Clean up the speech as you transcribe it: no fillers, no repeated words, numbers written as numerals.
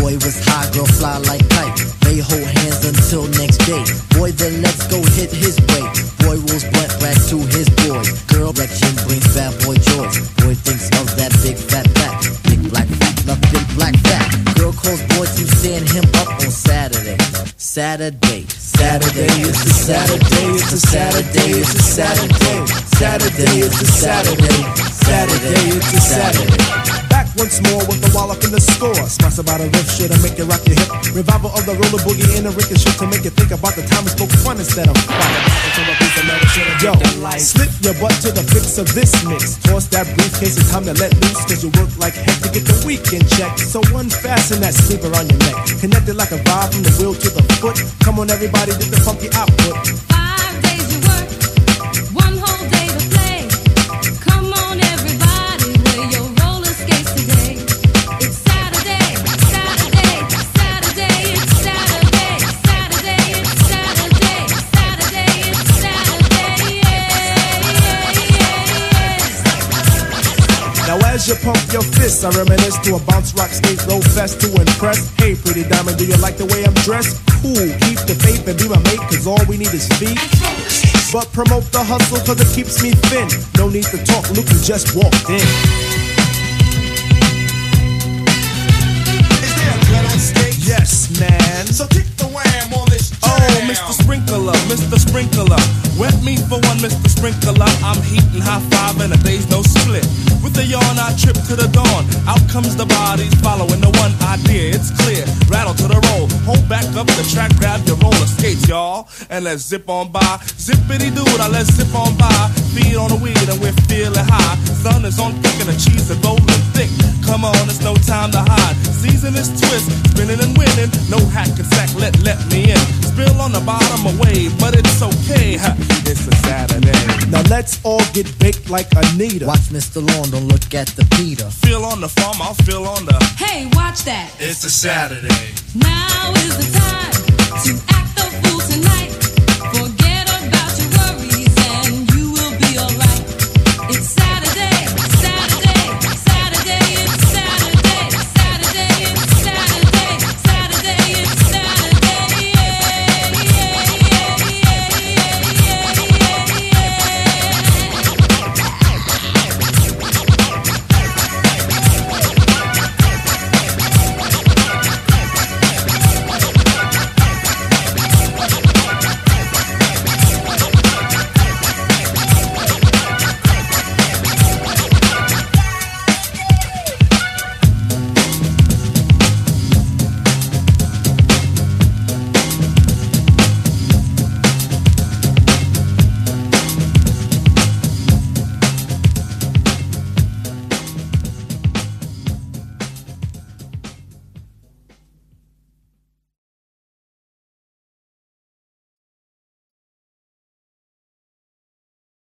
Boy was high, girl fly like kite. They hold hands until next day. Boy, then let's go hit his way. Boy rolls blunt rack to his boy. Girl erection brings bad boy joy. Boy thinks of that big fat back. Big black fat, nothing black fat. Girl calls boy to stand him up on Saturday. Saturday, Saturday, it's a Saturday, it's a Saturday, it's a Saturday. Saturday, it's a Saturday. Saturday, it's a Saturday. Back once more with the wall up in the store. Smash about a riff shit and make it rock your hip. Revival of the roller boogie and a ricochet to make you think about the time we spoke fun instead of yo, slip your butt to the fix of this mix. Toss that briefcase, it's time to let loose. Cause you work like heck to get the weekend check. So unfasten that sleeper on your neck. Connected like a vibe from the wheel to the foot. Come on everybody, get the funky output. 5 days you work, 1 whole day to play. Come on everybody, wear your roller skates today. It's Saturday, Saturday, Saturday, it's Saturday, Saturday, it's Saturday, Saturday, it's Saturday, Now as you pump your fists, I reminisce to a bounce rock skate roll fest to impress. Hey pretty diamond, do you like the way I'm dressed? Cool, keep the faith and be my mate, cause all we need is feet. But promote the hustle cause it keeps me thin. No need to talk, look who just walked in. Is there a gun on stage? Yes, man. So kick the wham on this jam. Oh, Mr. Sprinkler, Mr. Sprinkler. Wet me for one, Mr. Sprinkler. I'm heating high five and a day's no split. With the yawn, I trip to the dawn. Out comes the bodies following the one idea. It's clear, rattle to the roll. Hold back up the track, grab your roller skates, y'all. And let's zip on by. Zippity doo, now let's zip on by. Feet on the weed and we're feeling high. Sun is on thick and the cheese is rolling thick. Come on, it's no time to hide. Season is twist, spinning and winning. No hack and sack, let me in. Spill on the bottom away, but it's okay. It's a Saturday. Now let's all get baked like Anita. Watch Mr. Lawn, don't look at the Peter. Feel on the farm, I'll feel on the. Hey, watch that. It's a Saturday. Now is the time to